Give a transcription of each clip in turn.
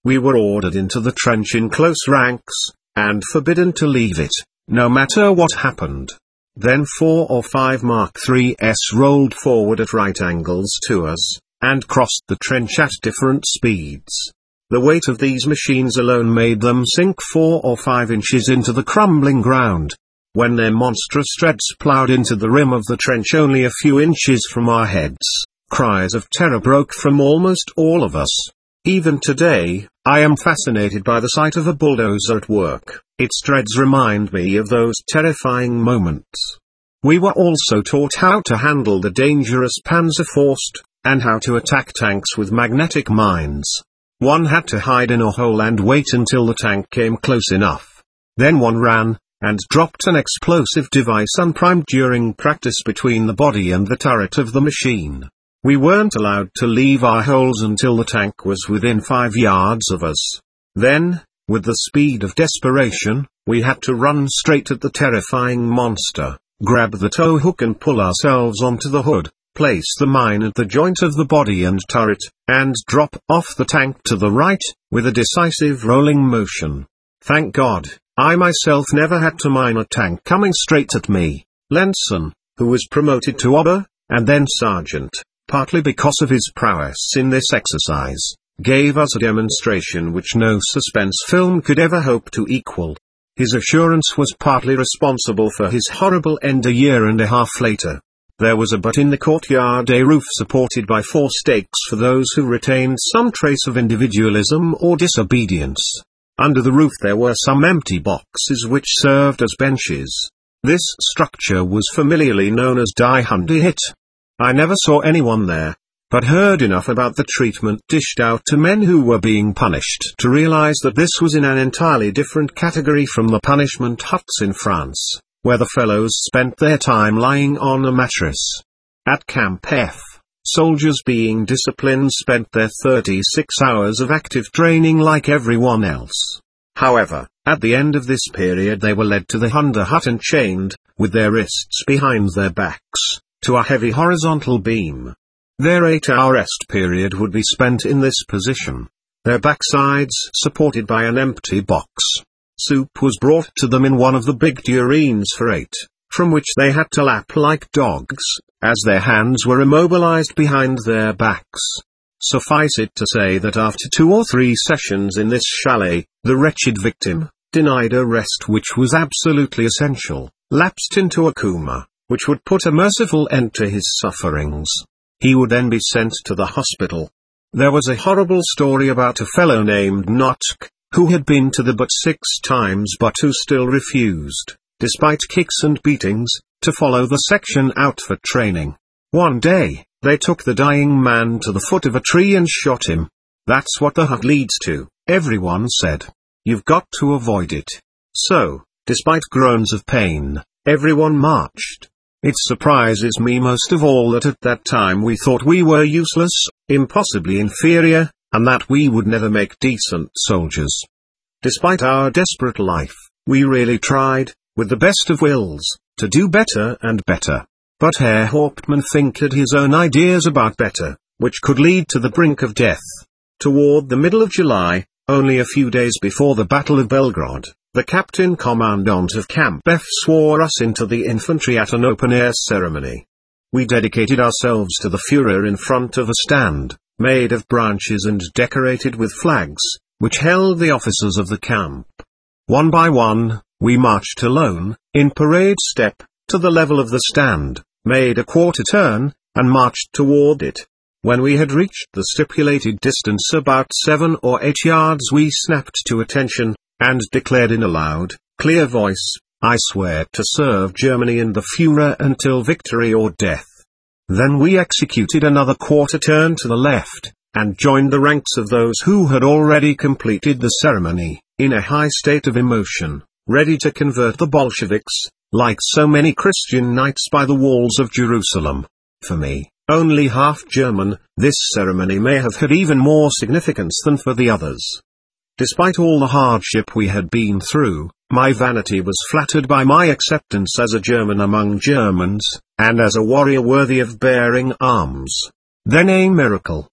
We were ordered into the trench in close ranks, and forbidden to leave it, no matter what happened. Then 4 or 5 Mark III's rolled forward at right angles to us, and crossed the trench at different speeds. The weight of these machines alone made them sink 4 or 5 inches into the crumbling ground. When their monstrous treads ploughed into the rim of the trench only a few inches from our heads, cries of terror broke from almost all of us. Even today, I am fascinated by the sight of a bulldozer at work. Its treads remind me of those terrifying moments. We were also taught how to handle the dangerous Panzerfaust, and how to attack tanks with magnetic mines. One had to hide in a hole and wait until the tank came close enough. Then one ran, and dropped an explosive device unprimed during practice between the body and the turret of the machine. We weren't allowed to leave our holes until the tank was within 5 yards of us. Then, with the speed of desperation, we had to run straight at the terrifying monster, grab the tow hook and pull ourselves onto the hood, place the mine at the joint of the body and turret, and drop off the tank to the right, with a decisive rolling motion. Thank God, I myself never had to mine a tank coming straight at me. Lenson, who was promoted to Ober, and then sergeant, partly because of his prowess in this exercise, gave us a demonstration which no suspense film could ever hope to equal. His assurance was partly responsible for his horrible end a year and a half later. There was a butt in the courtyard, a roof supported by 4 stakes for those who retained some trace of individualism or disobedience. Under the roof there were some empty boxes which served as benches. This structure was familiarly known as Die Hunde Hit. I never saw anyone there, but heard enough about the treatment dished out to men who were being punished to realize that this was in an entirely different category from the punishment huts in France, where the fellows spent their time lying on a mattress. At Camp F, soldiers being disciplined spent their 36 hours of active training like everyone else. However, at the end of this period they were led to the Hunde hut and chained, with their wrists behind their backs, to a heavy horizontal beam. Their 8-hour rest period would be spent in this position, their backsides supported by an empty box. Soup was brought to them in one of the big tureens for 8, from which they had to lap like dogs, as their hands were immobilized behind their backs. Suffice it to say that after 2 or 3 sessions in this chalet, the wretched victim, denied a rest which was absolutely essential, lapsed into a coma, which would put a merciful end to his sufferings. He would then be sent to the hospital. There was a horrible story about a fellow named Notk, who had been to the butt 6 times but who still refused, despite kicks and beatings, to follow the section out for training. One day, they took the dying man to the foot of a tree and shot him. That's what the hut leads to, everyone said. You've got to avoid it. So, despite groans of pain, everyone marched. It surprises me most of all that at that time we thought we were useless, impossibly inferior, and that we would never make decent soldiers. Despite our desperate life, we really tried, with the best of wills, to do better and better. But Herr Hauptmann had his own ideas about better, which could lead to the brink of death. Toward the middle of July, only a few days before the Battle of Belgrade, the Captain Commandant of Camp F swore us into the infantry at an open-air ceremony. We dedicated ourselves to the Führer in front of a stand, made of branches and decorated with flags, which held the officers of the camp. One by one, we marched alone, in parade step, to the level of the stand, made a quarter turn, and marched toward it. When we had reached the stipulated distance about 7 or 8 yards we snapped to attention, and declared in a loud, clear voice, I swear to serve Germany and the Führer until victory or death. Then we executed another quarter turn to the left, and joined the ranks of those who had already completed the ceremony, in a high state of emotion, ready to convert the Bolsheviks, like so many Christian knights by the walls of Jerusalem. For me, only half German, this ceremony may have had even more significance than for the others. Despite all the hardship we had been through, my vanity was flattered by my acceptance as a German among Germans, and as a warrior worthy of bearing arms. Then a miracle.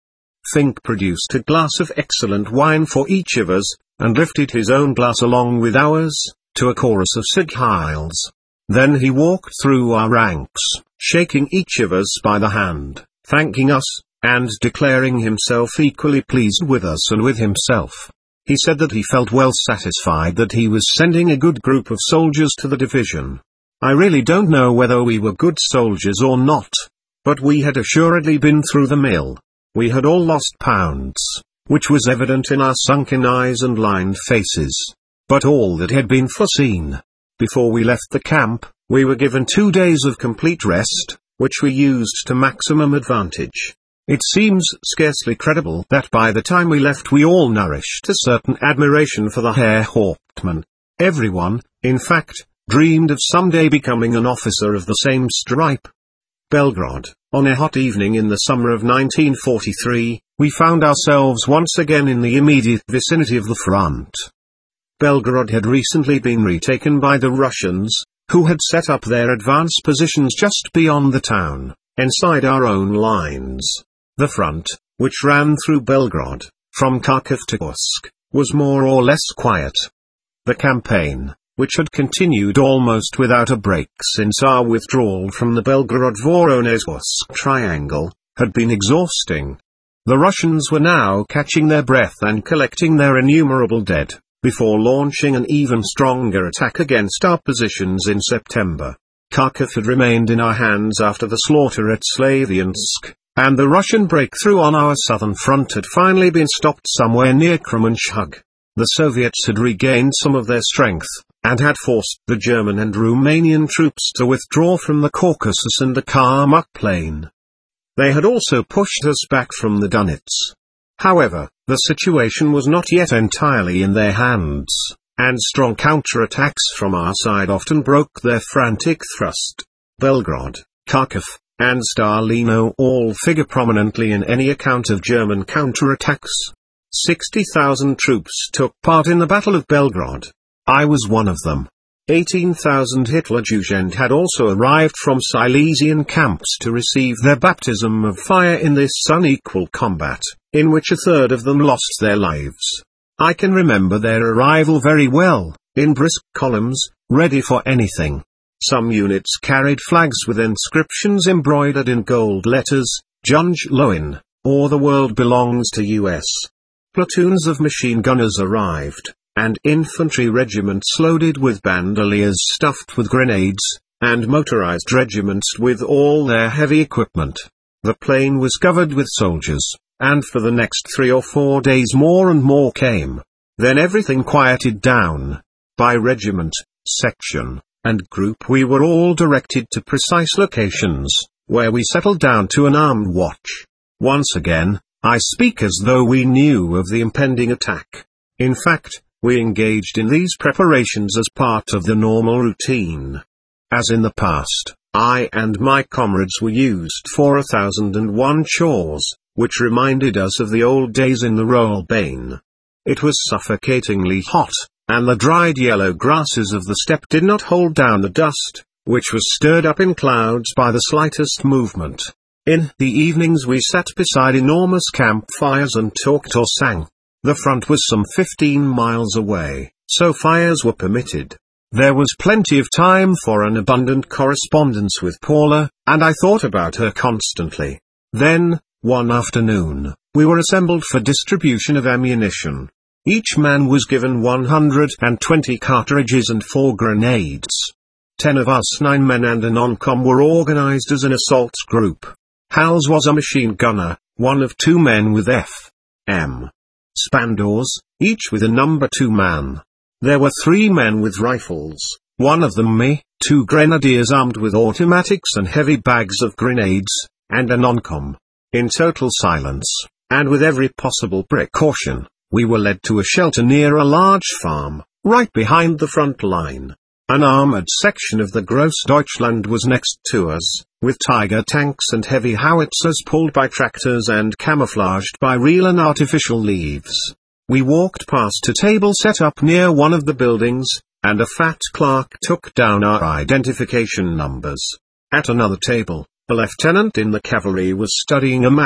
Fink produced a glass of excellent wine for each of us, and lifted his own glass along with ours, to a chorus of sighs. Then he walked through our ranks, shaking each of us by the hand, thanking us, and declaring himself equally pleased with us and with himself. He said that he felt well satisfied that he was sending a good group of soldiers to the division. I really don't know whether we were good soldiers or not, but we had assuredly been through the mill. We had all lost pounds, which was evident in our sunken eyes and lined faces. But all that had been foreseen. Before we left the camp, we were given 2 days of complete rest, which we used to maximum advantage. It seems scarcely credible that by the time we left we all nourished a certain admiration for the Herr Hauptmann. Everyone, in fact, dreamed of someday becoming an officer of the same stripe. Belgrade. On a hot evening in the summer of 1943, we found ourselves once again in the immediate vicinity of the front. Belgrade had recently been retaken by the Russians, who had set up their advance positions just beyond the town, inside our own lines. The front, which ran through Belgrade, from Kharkiv to Kursk, was more or less quiet. The campaign, which had continued almost without a break since our withdrawal from the Belgrade-Voronezh triangle, had been exhausting. The Russians were now catching their breath and collecting their innumerable dead, before launching an even stronger attack against our positions in September. Kharkiv had remained in our hands after the slaughter at Slaviansk, and the Russian breakthrough on our southern front had finally been stopped somewhere near Kremenchug. The Soviets had regained some of their strength, and had forced the German and Romanian troops to withdraw from the Caucasus and the Karmuk plain. They had also pushed us back from the Donets. However, the situation was not yet entirely in their hands, and strong counterattacks from our side often broke their frantic thrust. Belgrade, Kharkiv, and Stalino all figure prominently in any account of German counterattacks. 60,000 troops took part in the Battle of Belgrade. I was one of them. 18,000 Hitlerjugend had also arrived from Silesian camps to receive their baptism of fire in this unequal combat, in which a third of them lost their lives. I can remember their arrival very well, in brisk columns, ready for anything. Some units carried flags with inscriptions embroidered in gold letters, Junj Loin, or the world belongs to US. Platoons of machine gunners arrived, and infantry regiments loaded with bandoliers stuffed with grenades, and motorized regiments with all their heavy equipment. The plain was covered with soldiers, and for the next 3 or 4 days more and more came. Then everything quieted down. By regiment, section, and group we were all directed to precise locations, where we settled down to an armed watch. Once again, I speak as though we knew of the impending attack. In fact, we engaged in these preparations as part of the normal routine. As in the past, I and my comrades were used for 1001 chores, which reminded us of the old days in the Rollbane. It was suffocatingly hot, and the dried yellow grasses of the steppe did not hold down the dust, which was stirred up in clouds by the slightest movement. In the evenings we sat beside enormous campfires and talked or sang. The front was some 15 miles away, so fires were permitted. There was plenty of time for an abundant correspondence with Paula, and I thought about her constantly. Then, one afternoon, we were assembled for distribution of ammunition. Each man was given 120 cartridges and 4 grenades. 10 of us 9 men and a non-com were organized as an assault group. Hals was a machine gunner, one of 2 men with F.M. Spandors, each with a number 2 man. There were 3 men with rifles, one of them me, 2 grenadiers armed with automatics and heavy bags of grenades, and a non-com. In total silence, and with every possible precaution, we were led to a shelter near a large farm, right behind the front line. An armored section of the Grossdeutschland was next to us, with Tiger tanks and heavy howitzers pulled by tractors and camouflaged by real and artificial leaves. We walked past a table set up near one of the buildings, and a fat clerk took down our identification numbers. At another table, a lieutenant in the cavalry was studying a map,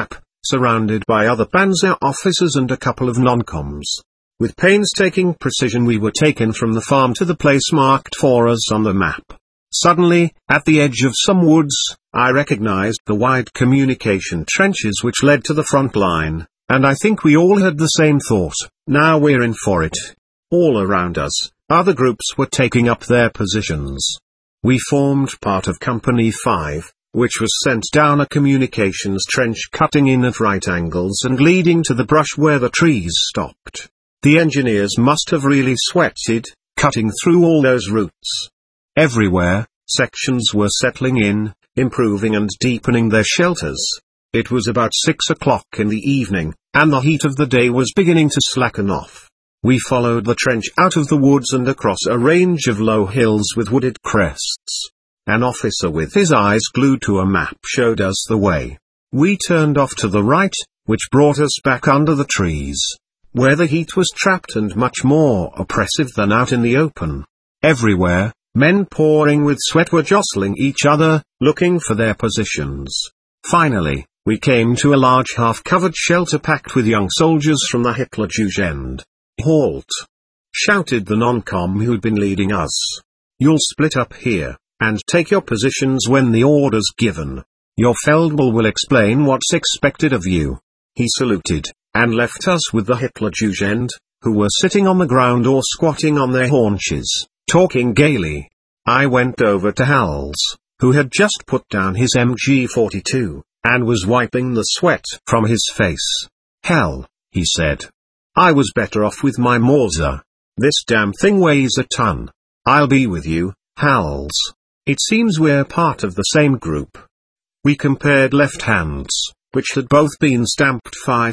surrounded by other Panzer officers and a couple of non-coms. With painstaking precision we were taken from the farm to the place marked for us on the map. Suddenly, at the edge of some woods, I recognized the wide communication trenches which led to the front line, and I think we all had the same thought: now we're in for it. All around us, other groups were taking up their positions. We formed part of Company 5, which was sent down a communications trench cutting in at right angles and leading to the brush where the trees stopped. The engineers must have really sweated, cutting through all those roots. Everywhere, sections were settling in, improving and deepening their shelters. It was about 6 o'clock in the evening, and the heat of the day was beginning to slacken off. We followed the trench out of the woods and across a range of low hills with wooded crests. An officer with his eyes glued to a map showed us the way. We turned off to the right, which brought us back under the trees, where the heat was trapped and much more oppressive than out in the open. Everywhere, men pouring with sweat were jostling each other, looking for their positions. Finally, we came to a large half-covered shelter packed with young soldiers from the Hitlerjugend. "Halt!" shouted the non-com who'd been leading us. "You'll split up here, and take your positions when the order's given. Your Feldwebel will explain what's expected of you." He saluted, and left us with the Hitlerjugend, who were sitting on the ground or squatting on their haunches, talking gaily. I went over to Hals, who had just put down his MG42, and was wiping the sweat from his face. "Hell," he said. "I was better off with my Mauser. This damn thing weighs a ton. I'll be with you, Hals. It seems we're part of the same group." We compared left hands, which had both been stamped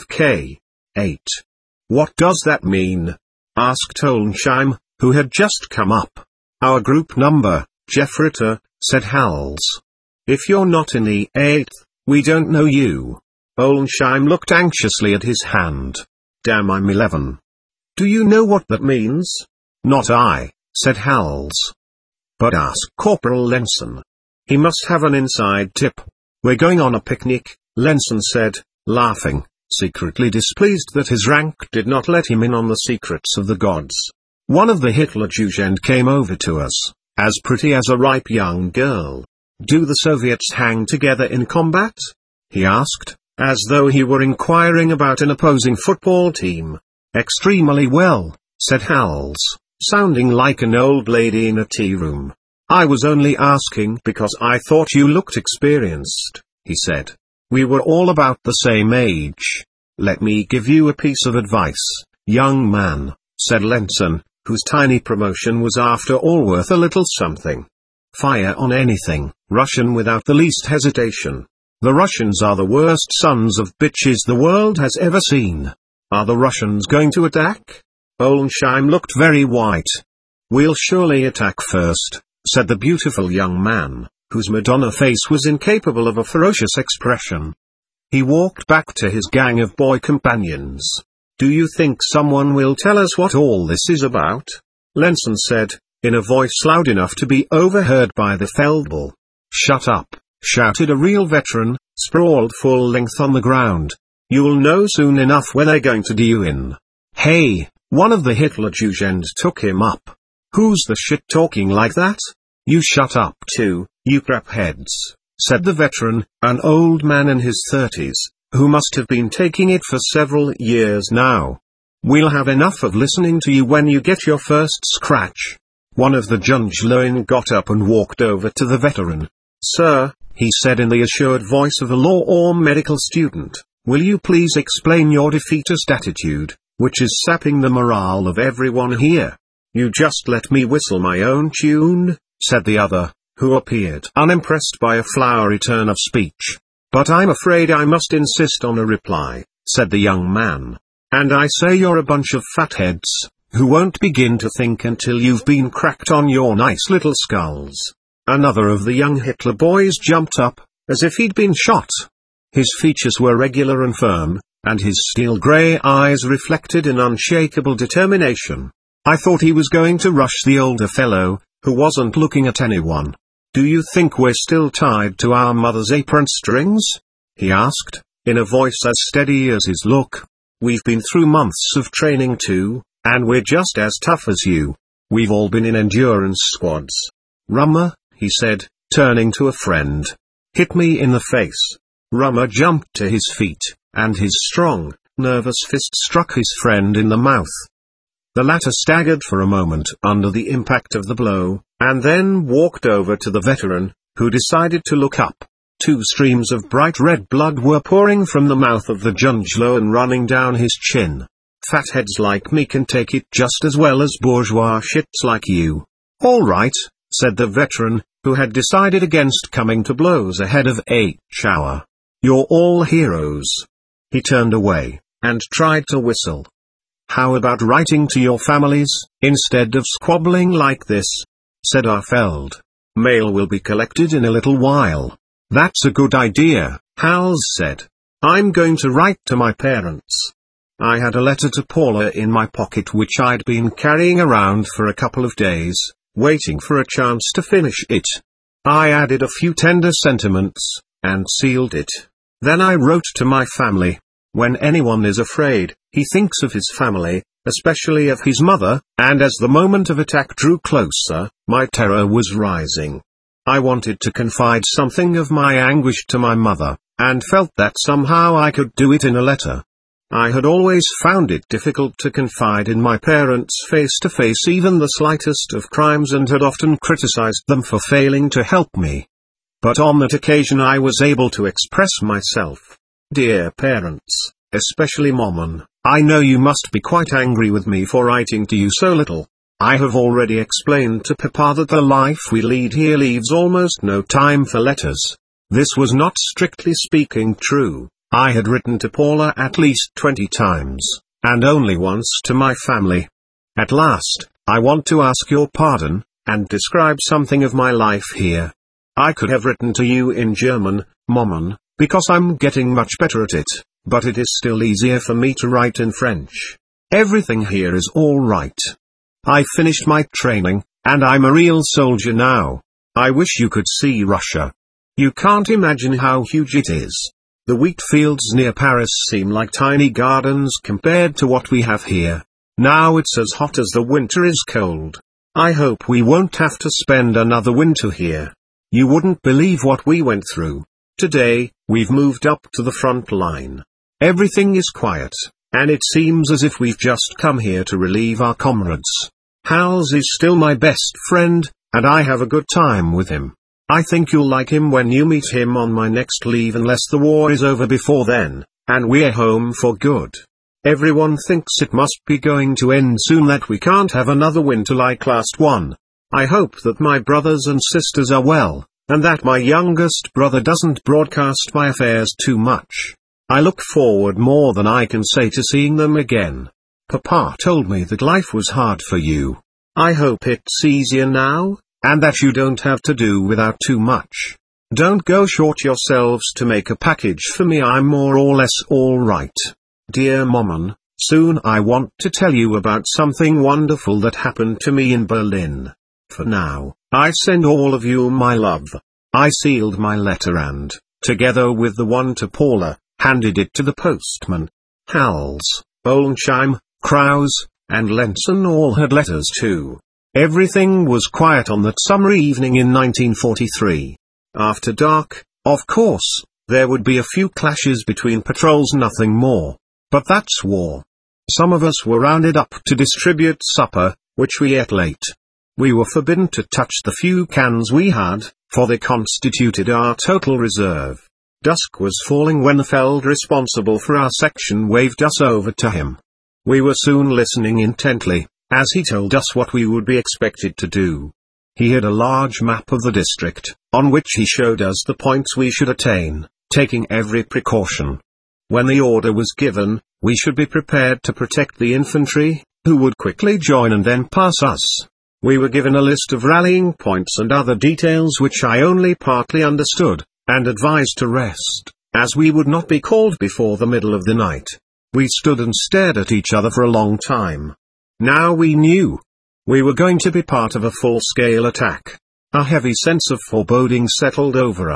5K8. "What does that mean?" asked Olensheim, who had just come up. "Our group number, Jeffritter," said Hals. "If you're not in the 8th, we don't know you." Olensheim looked anxiously at his hand. "Damn, I'm 11. "Do you know what that means?" "Not I," said Hals. "But ask Corporal Lenson. He must have an inside tip." "We're going on a picnic," Lenson said, laughing, secretly displeased that his rank did not let him in on the secrets of the gods. One of the Hitlerjugend came over to us, as pretty as a ripe young girl. "Do the Soviets hang together in combat?" he asked, as though he were inquiring about an opposing football team. "Extremely well," said Hals, sounding like an old lady in a tea room. "I was only asking because I thought you looked experienced," he said. "We were all about the same age." "Let me give you a piece of advice, young man," said Lenson, whose tiny promotion was after all worth a little something. "Fire on anything, Russian, without the least hesitation. The Russians are the worst sons of bitches the world has ever seen. Are the Russians going to attack?" Olensheim looked very white. "We'll surely attack first," said the beautiful young man, whose Madonna face was incapable of a ferocious expression. He walked back to his gang of boy companions. "Do you think someone will tell us what all this is about?" Lenson said, in a voice loud enough to be overheard by the Feldwebel. "Shut up," shouted a real veteran, sprawled full length on the ground. "You'll know soon enough when they're going to do you in." "Hey," one of the Hitlerjugend took him up. "Who's the shit talking like that?" "You shut up too, you crapheads," said the veteran, an old man in his 30s, who must have been taking it for several years now. "We'll have enough of listening to you when you get your first scratch." One of the Junglein got up and walked over to the veteran. "Sir," he said in the assured voice of a law or medical student, "will you please explain your defeatist attitude, which is sapping the morale of everyone here?" "You just let me whistle my own tune," said the other, who appeared unimpressed by a flowery turn of speech. "But I'm afraid I must insist on a reply," said the young man. "And I say you're a bunch of fatheads, who won't begin to think until you've been cracked on your nice little skulls." Another of the young Hitler boys jumped up, as if he'd been shot. His features were regular and firm, and his steel-grey eyes reflected an unshakable determination. I thought he was going to rush the older fellow, who wasn't looking at anyone. "Do you think we're still tied to our mother's apron strings?" he asked, in a voice as steady as his look. "We've been through months of training too, and we're just as tough as you. We've all been in endurance squads." "Rummer," he said, turning to a friend. "Hit me in the face." Rummer jumped to his feet, and his strong, nervous fist struck his friend in the mouth. The latter staggered for a moment under the impact of the blow, and then walked over to the veteran, who decided to look up. 2 streams of bright red blood were pouring from the mouth of the Junjlo and running down his chin. "Fatheads like me can take it just as well as bourgeois shits like you." "All right," said the veteran, who had decided against coming to blows ahead of H-hour. "You're all heroes." He turned away, and tried to whistle. "How about writing to your families, instead of squabbling like this?" said Arfeld. "Mail will be collected in a little while." "That's a good idea," Hals said. "I'm going to write to my parents." I had a letter to Paula in my pocket which I'd been carrying around for a couple of days, waiting for a chance to finish it. I added a few tender sentiments, and sealed it. Then I wrote to my family. When anyone is afraid, he thinks of his family, especially of his mother, and as the moment of attack drew closer, my terror was rising. I wanted to confide something of my anguish to my mother, and felt that somehow I could do it in a letter. I had always found it difficult to confide in my parents face to face even the slightest of crimes and had often criticized them for failing to help me. But on that occasion I was able to express myself. "Dear parents, especially Momon, I know you must be quite angry with me for writing to you so little. I have already explained to Papa that the life we lead here leaves almost no time for letters." This was not strictly speaking true. I had written to Paula at least 20 times, and only once to my family. "At last, I want to ask your pardon, and describe something of my life here. I could have written to you in German, Momon, because I'm getting much better at it, but it is still easier for me to write in French. Everything here is all right. I finished my training, and I'm a real soldier now. I wish you could see Russia. You can't imagine how huge it is. The wheat fields near Paris seem like tiny gardens compared to what we have here. Now it's as hot as the winter is cold. I hope we won't have to spend another winter here. You wouldn't believe what we went through. Today, we've moved up to the front line. Everything is quiet, and it seems as if we've just come here to relieve our comrades. Hals is still my best friend, and I have a good time with him. I think you'll like him when you meet him on my next leave unless the war is over before then, and we're home for good. Everyone thinks it must be going to end soon, that we can't have another winter like last one. I hope that my brothers and sisters are well, and that my youngest brother doesn't broadcast my affairs too much. I look forward more than I can say to seeing them again. Papa told me that life was hard for you. I hope it's easier now, and that you don't have to do without too much. Don't go short yourselves to make a package for me. I'm more or less all right. Dear Momon, soon I want to tell you about something wonderful that happened to me in Berlin. For now, I send all of you my love. I sealed my letter and, together with the one to Paula, handed it to the postman. Hals, Olensheim, Kraus, and Lenson all had letters too. Everything was quiet on that summer evening in 1943. After dark, of course, there would be a few clashes between patrols, nothing more. But that's war. Some of us were rounded up to distribute supper, which we ate late. We were forbidden to touch the few cans we had, for they constituted our total reserve. Dusk was falling when the Feld responsible for our section waved us over to him. We were soon listening intently, as he told us what we would be expected to do. He had a large map of the district, on which he showed us the points we should attain, taking every precaution. When the order was given, we should be prepared to protect the infantry, who would quickly join and then pass us. We were given a list of rallying points and other details which I only partly understood, and advised to rest, as we would not be called before the middle of the night. We stood and stared at each other for a long time. Now we knew. We were going to be part of a full-scale attack. A heavy sense of foreboding settled over us,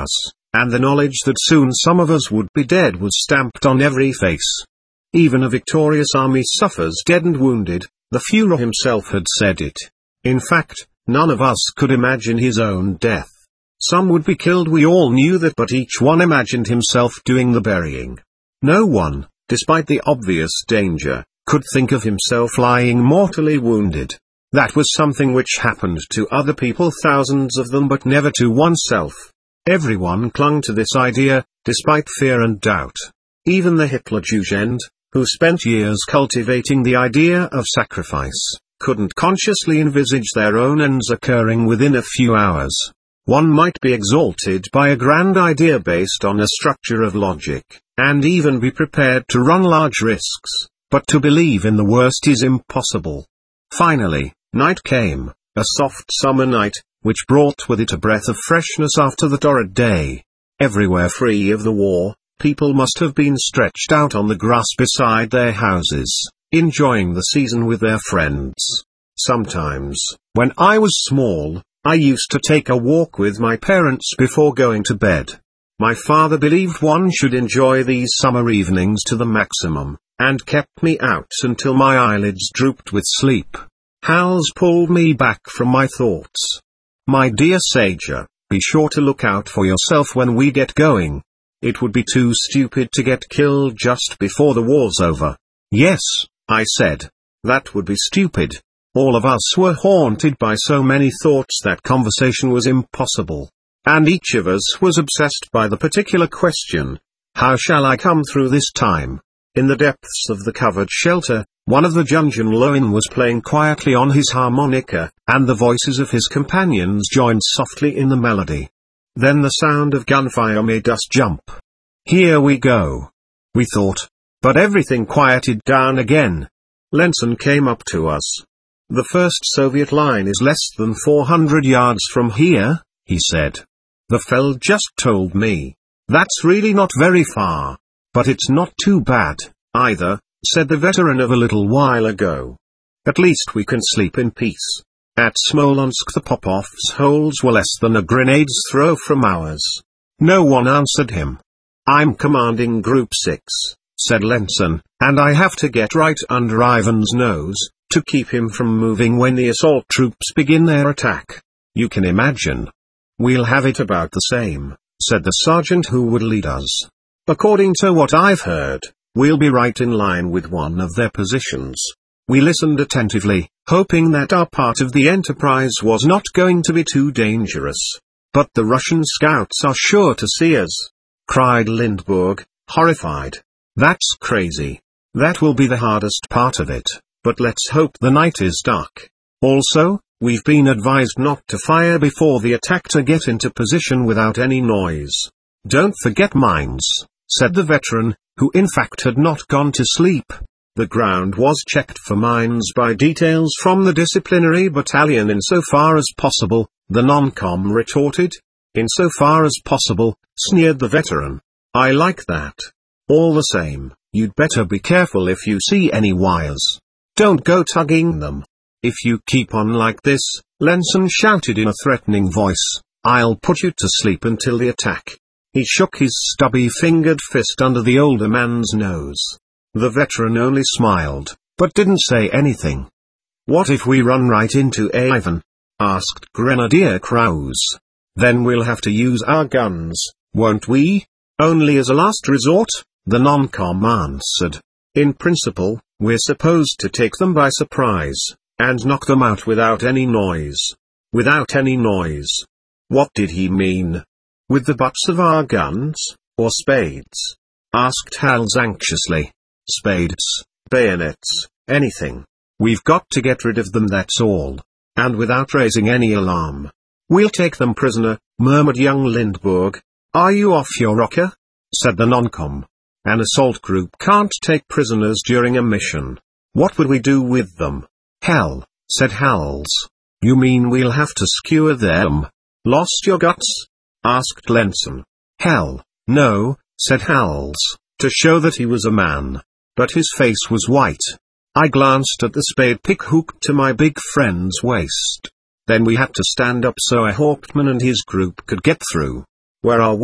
and the knowledge that soon some of us would be dead was stamped on every face. Even a victorious army suffers dead and wounded, the Führer himself had said it. In fact, none of us could imagine his own death. Some would be killed, we all knew that, but each one imagined himself doing the burying. No one, despite the obvious danger, could think of himself lying mortally wounded. That was something which happened to other people, thousands of them, but never to oneself. Everyone clung to this idea, despite fear and doubt. Even the Hitlerjugend, who spent years cultivating the idea of sacrifice, couldn't consciously envisage their own ends occurring within a few hours. One might be exalted by a grand idea based on a structure of logic, and even be prepared to run large risks, but to believe in the worst is impossible. Finally, night came, a soft summer night, which brought with it a breath of freshness after the torrid day. Everywhere free of the war, people must have been stretched out on the grass beside their houses, enjoying the season with their friends. Sometimes, when I was small, I used to take a walk with my parents before going to bed. My father believed one should enjoy these summer evenings to the maximum, and kept me out until my eyelids drooped with sleep. Hals pulled me back from my thoughts. My dear Sager, be sure to look out for yourself when we get going. It would be too stupid to get killed just before the war's over. Yes, I said. That would be stupid. All of us were haunted by so many thoughts that conversation was impossible. And each of us was obsessed by the particular question: how shall I come through this time? In the depths of the covered shelter, one of the Junjun Loin was playing quietly on his harmonica, and the voices of his companions joined softly in the melody. Then the sound of gunfire made us jump. Here we go, we thought. But everything quieted down again. Lenson came up to us. The first Soviet line is less than 400 yards from here, he said. The Feld just told me. That's really not very far. But it's not too bad, either, said the veteran of a little while ago. At least we can sleep in peace. At Smolensk the Popov's holes were less than a grenade's throw from ours. No one answered him. I'm commanding Group 6, said Lenson, and I have to get right under Ivan's nose, to keep him from moving when the assault troops begin their attack. You can imagine. We'll have it about the same, said the sergeant who would lead us. According to what I've heard, we'll be right in line with one of their positions. We listened attentively, hoping that our part of the enterprise was not going to be too dangerous. But the Russian scouts are sure to see us, cried Lindbergh, horrified. That's crazy. That will be the hardest part of it, but let's hope the night is dark. Also, we've been advised not to fire before the attack, to get into position without any noise. Don't forget mines, said the veteran, who in fact had not gone to sleep. The ground was checked for mines by details from the disciplinary battalion. Insofar as possible, the non-com retorted. Insofar as possible, sneered the veteran. I like that. All the same, you'd better be careful if you see any wires. Don't go tugging them. If you keep on like this, Lenson shouted in a threatening voice, I'll put you to sleep until the attack. He shook his stubby-fingered fist under the older man's nose. The veteran only smiled, but didn't say anything. What if we run right into Ivan? Asked Grenadier Krause. Then we'll have to use our guns, won't we? Only as a last resort, the non-com answered. In principle, we're supposed to take them by surprise, and knock them out without any noise. Without any noise. What did he mean? With the butts of our guns, or spades? Asked Hals anxiously. Spades, bayonets, anything. We've got to get rid of them, that's all. And without raising any alarm. We'll take them prisoner, murmured young Lindbergh. Are you off your rocker? Said the non-com. An assault group can't take prisoners during a mission. What would we do with them? Hell, said Hals. You mean we'll have to skewer them? Lost your guts? Asked Lenson. Hell, no, said Hals, to show that he was a man. But his face was white. I glanced at the spade pick hooked to my big friend's waist. Then we had to stand up so a Hauptmann and his group could get through. Where are we?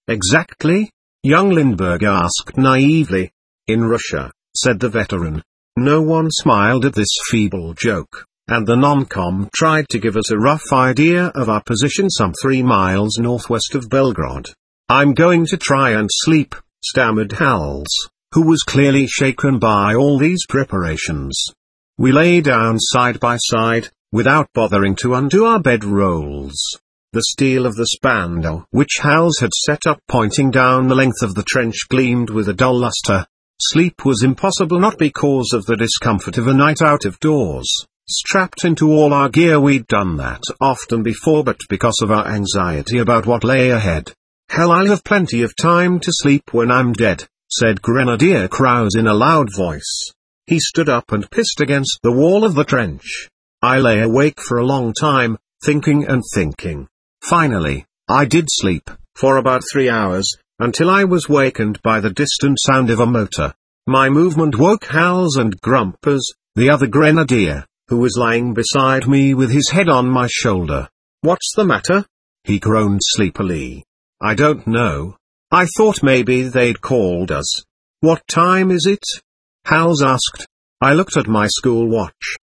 Exactly? Young Lindbergh asked naively. In Russia, said the veteran. No one smiled at this feeble joke, and the non-com tried to give us a rough idea of our position some 3 miles northwest of Belgrade. I'm going to try and sleep, stammered Hals, who was clearly shaken by all these preparations. We lay down side by side, without bothering to undo our bed rolls. The steel of the spandau which Hals had set up pointing down the length of the trench gleamed with a dull luster. Sleep was impossible not because of the discomfort of a night out of doors, strapped into all our gear. We'd done that often before, but because of our anxiety about what lay ahead. Hell, I'll have plenty of time to sleep when I'm dead, said Grenadier Krause in a loud voice. He stood up and pissed against the wall of the trench. I lay awake for a long time, thinking and thinking. Finally, I did sleep, for about 3 hours, until I was wakened by the distant sound of a motor. My movement woke Hals and Grumpers, the other grenadier, who was lying beside me with his head on my shoulder. What's the matter? He groaned sleepily. I don't know. I thought maybe they'd called us. What time is it? Hals asked. I looked at my school watch.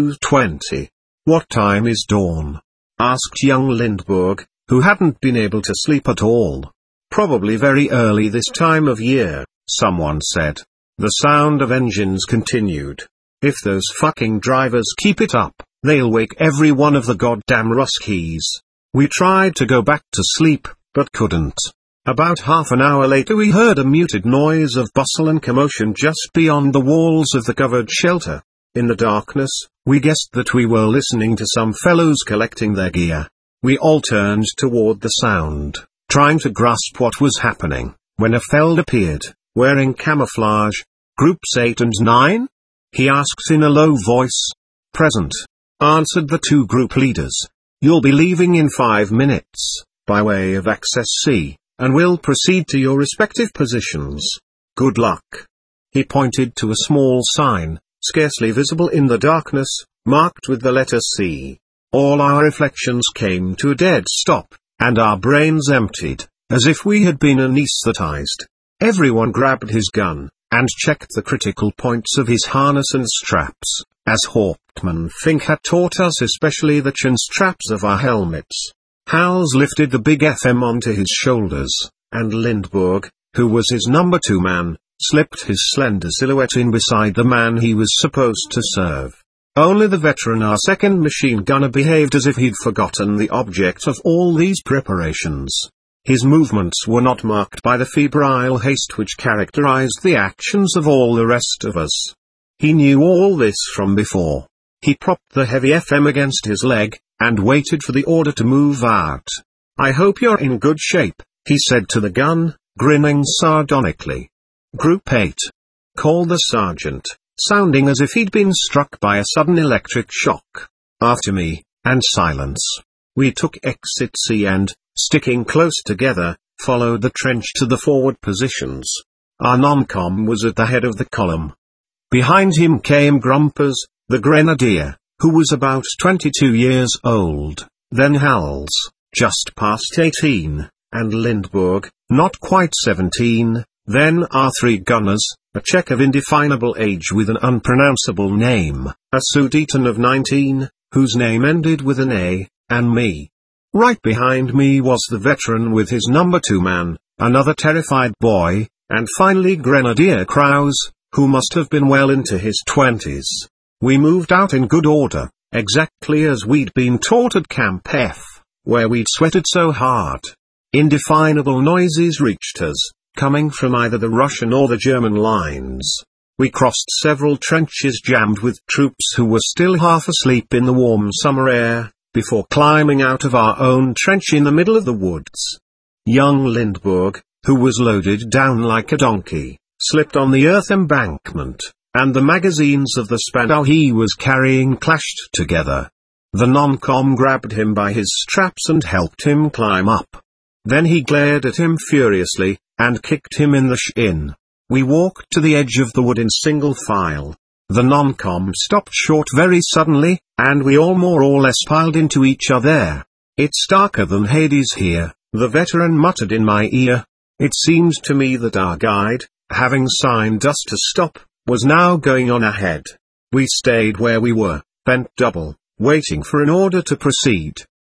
2:20. What time is dawn? Asked young Lindbergh, who hadn't been able to sleep at all. Probably very early this time of year, someone said. The sound of engines continued. If those fucking drivers keep it up, they'll wake every one of the goddamn Ruskies. We tried to go back to sleep, but couldn't. About half an hour later we heard a muted noise of bustle and commotion just beyond the walls of the covered shelter. In the darkness, we guessed that we were listening to some fellows collecting their gear. We all turned toward the sound, trying to grasp what was happening, when a Feld appeared, wearing camouflage. Groups 8 and 9? He asked in a low voice. Present, answered the 2 group leaders. You'll be leaving in 5 minutes, by way of Access C, and will proceed to your respective positions. Good luck. He pointed to a small sign, scarcely visible in the darkness, marked with the letter C. All our reflections came to a dead stop, and our brains emptied, as if we had been anesthetized. Everyone grabbed his gun, and checked the critical points of his harness and straps, as Hauptmann Fink had taught us, especially the chin straps of our helmets. Hals lifted the big FM onto his shoulders, and Lindbergh, who was his number 2 man, slipped his slender silhouette in beside the man he was supposed to serve. Only the veteran, our second machine gunner, behaved as if he'd forgotten the object of all these preparations. His movements were not marked by the febrile haste which characterized the actions of all the rest of us. He knew all this from before. He propped the heavy FM against his leg, and waited for the order to move out. I hope you're in good shape, he said to the gun, grinning sardonically. Group 8. Called the sergeant, sounding as if he'd been struck by a sudden electric shock. After me, and silence. We took exit C and, sticking close together, followed the trench to the forward positions. Our non-com was at the head of the column. Behind him came Grumpers, the grenadier, who was about 22 years old, then Hals, just past 18, and Lindbergh, not quite 17, then our 3 gunners, a Czech of indefinable age with an unpronounceable name, a Sudetan of 19, whose name ended with an A, and me. Right behind me was the veteran with his number 2 man, another terrified boy, and finally Grenadier Krause, who must have been well into his 20s. We moved out in good order, exactly as we'd been taught at Camp F, where we'd sweated so hard. Indefinable noises reached us, coming from either the Russian or the German lines. We crossed several trenches jammed with troops who were still half asleep in the warm summer air, before climbing out of our own trench in the middle of the woods. Young Lindbergh, who was loaded down like a donkey, slipped on the earth embankment, and the magazines of the Spandau he was carrying clashed together. The non-com grabbed him by his straps and helped him climb up. Then he glared at him furiously, and kicked him in the shin. We walked to the edge of the wood in single file. The non-com stopped short very suddenly, and we all more or less piled into each other. It's darker than Hades here, the veteran muttered in my ear, It seemed to me that our guide, having signed us to stop, was now going on ahead. We stayed where we were, bent double, waiting for an order to proceed.